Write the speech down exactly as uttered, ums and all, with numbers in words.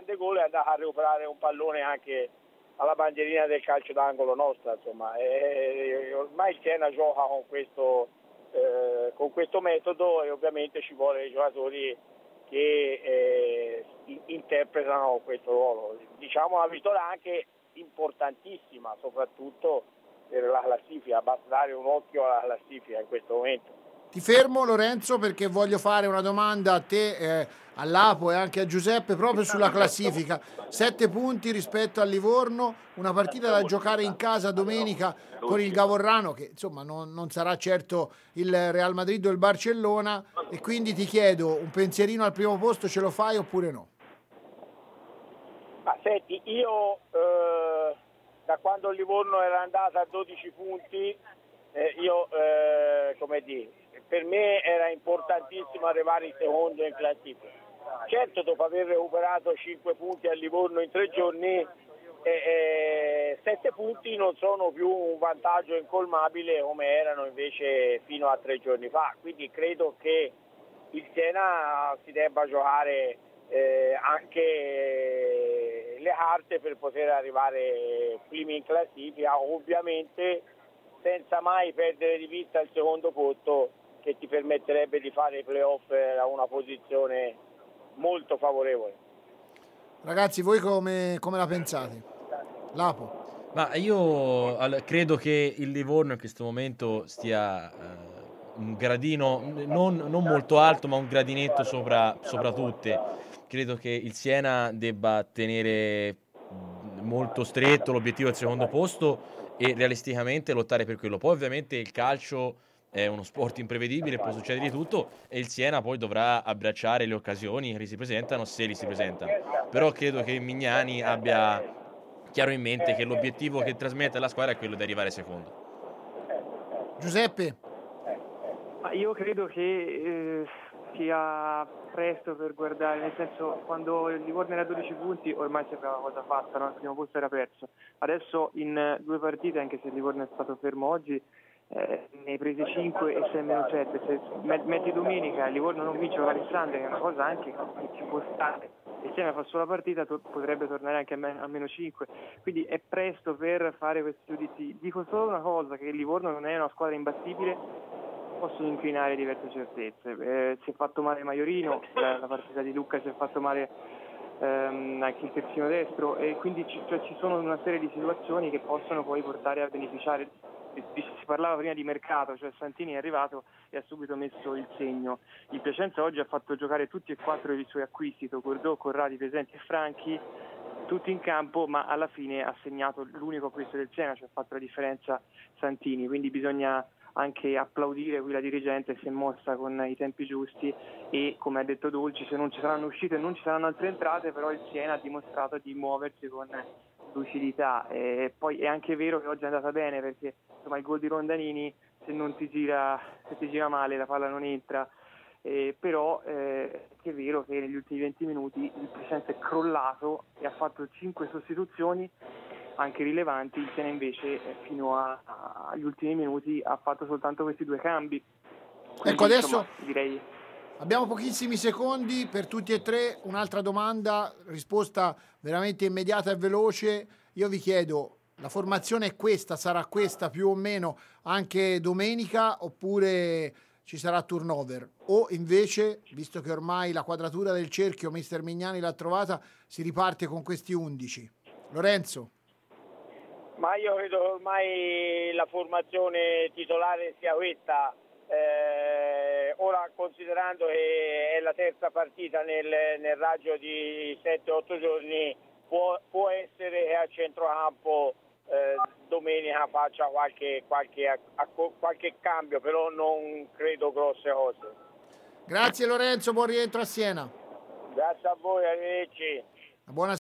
De Gaulle è andata a recuperare un pallone anche alla bandierina del calcio d'angolo nostra, insomma. E ormai il Siena gioca con questo, eh, con questo metodo e ovviamente ci vuole i giocatori che eh, interpretano questo ruolo. Diciamo una vittoria anche importantissima, soprattutto per la classifica, basta dare un occhio alla classifica in questo momento. Ti fermo Lorenzo perché voglio fare una domanda a te, eh, all'Apo e anche a Giuseppe proprio sulla classifica. Sette punti rispetto al Livorno, una partita da giocare in casa domenica con il Gavorrano che insomma non, non sarà certo il Real Madrid o il Barcellona, e quindi ti chiedo, un pensierino al primo posto ce lo fai oppure no? Ma senti, io eh, da quando il Livorno era andato a dodici punti, eh, io eh, come dire, per me era importantissimo arrivare in secondo in classifica. Certo, dopo aver recuperato cinque punti al Livorno in tre giorni, eh, eh, sette punti non sono più un vantaggio incolmabile come erano invece fino a tre giorni fa. Quindi credo che il Siena si debba giocare eh, anche le carte per poter arrivare primi in classifica, ovviamente senza mai perdere di vista il secondo posto, che ti permetterebbe di fare i playoff a una posizione molto favorevole. Ragazzi, voi come, come la pensate? Lapo? Ma io al- credo che il Livorno in questo momento stia eh, un gradino non, non molto alto, ma un gradinetto sopra, sopra tutte. Credo che il Siena debba tenere mh, molto stretto l'obiettivo del secondo posto e realisticamente lottare per quello. Poi ovviamente il calcio è uno sport imprevedibile, può succedere di tutto e il Siena poi dovrà abbracciare le occasioni che gli si presentano se li si presentano. Però credo che Mignani abbia chiaro in mente che l'obiettivo che trasmette alla squadra è quello di arrivare secondo. Giuseppe? Ma io credo che eh, sia presto per guardare, nel senso, quando il Livorno era a dodici punti ormai sembrava cosa fatta, no? Il primo posto era perso. Adesso in due partite, anche se il Livorno è stato fermo oggi, eh, ne hai prese cinque e sei meno sette. Se metti domenica il Livorno non vince con Alessandria, che è una cosa anche che ci può stare, e se ne fa solo la partita to- potrebbe tornare anche a, me- a meno cinque, quindi è presto per fare questi giudizi. Dico solo una cosa, che il Livorno non è una squadra imbattibile, possono inclinare diverse certezze. Eh, si è fatto male Maiorino, la, la partita di Lucca si è fatto male ehm, anche il terzino destro, e quindi ci, cioè, ci sono una serie di situazioni che possono poi portare a beneficiare. Si parlava prima di mercato, cioè Santini è arrivato e ha subito messo il segno. Il Piacenza oggi ha fatto giocare tutti e quattro i suoi acquisti, Tocordò, Corradi, Pesenti e Franchi, tutti in campo, ma alla fine ha segnato l'unico acquisto del Siena, cioè ha fatto la differenza Santini, quindi bisogna anche applaudire qui la dirigente, si è mossa con i tempi giusti e, come ha detto Dolci, se non ci saranno uscite non ci saranno altre entrate, però il Siena ha dimostrato di muoversi con lucidità. E poi è anche vero che oggi è andata bene, perché insomma il gol di Rondanini, se non ti gira, se ti gira male la palla non entra, eh, però eh, è vero che negli ultimi venti minuti il Piacenza è crollato e ha fatto cinque sostituzioni anche rilevanti. Il Siena invece eh, fino a, a, agli ultimi minuti ha fatto soltanto questi due cambi. Quindi, ecco, adesso insomma, direi... abbiamo pochissimi secondi per tutti e tre. Un'altra domanda, risposta veramente immediata e veloce. Io vi chiedo, la formazione è questa, sarà questa più o meno anche domenica, oppure ci sarà turnover? O invece, visto che ormai la quadratura del cerchio mister Mignani l'ha trovata, si riparte con questi undici? Lorenzo? Ma io credo che ormai la formazione titolare sia questa. Eh, ora, considerando che è la terza partita nel, nel raggio di sette otto giorni, può, può essere che a centrocampo eh, domenica faccia qualche, qualche, qualche cambio, però non credo grosse cose. Grazie Lorenzo, buon rientro a Siena. Grazie a voi, arrivederci. Buona